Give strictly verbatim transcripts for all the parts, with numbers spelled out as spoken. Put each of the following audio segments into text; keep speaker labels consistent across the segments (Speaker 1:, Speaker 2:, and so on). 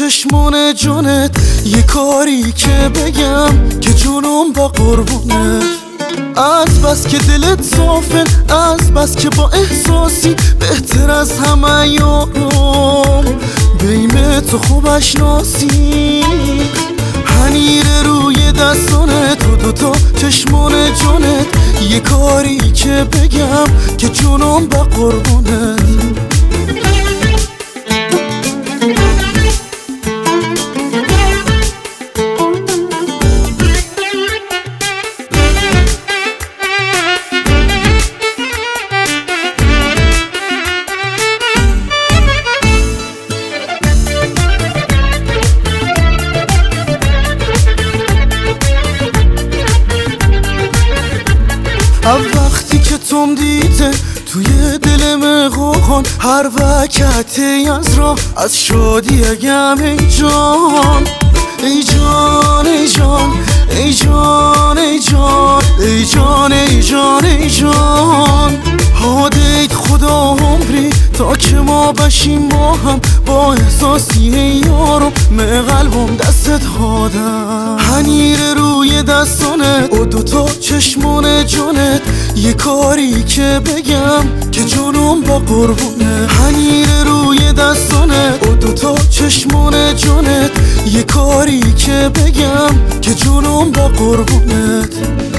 Speaker 1: چشمان جونت یه کاری که بگم که جونم با قربونت. از بس که دلت صافه، از بس که با احساسی بهتر از همه یارم بیم تو خوب اشناسی. هنیر روی دستانت و دوتا چشمان جونت یه کاری که بگم که جونم با قربونت. وقتی که توم دیده توی دل مقاقان هر وقتی از راه از شادی اگم ای جان ای جان ای جان ای جان ای جان ای جان ای جان ای جان هادیت خدا عمری تا که ما بشیم با هم با احساسی یارم من قلبم دستت هادم. هنیر روی دستانت و دوتا چشمان جونت یه کاری که بگم که جونم با قربونه. هنیر روی دستانت و دوتا چشمان جونت یه کاری که بگم که جونم با قربونت.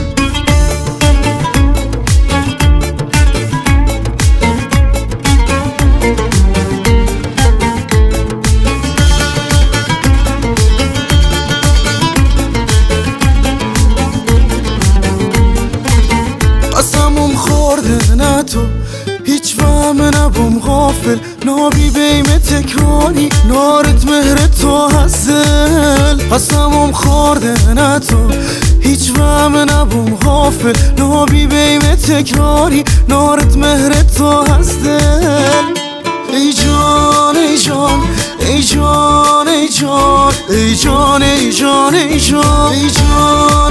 Speaker 1: قسمم خورده نه تو هیچ وهم نبوم غافل نابی بیم تکراری نارت مهر تو هزل. قسمم خورده نه تو هیچ وهم نبوم غافل نابی بیم تکراری نارت مهر تو هزل. ای جان ای جان ای جان ای جان ای جان ای جان ای جان ای جان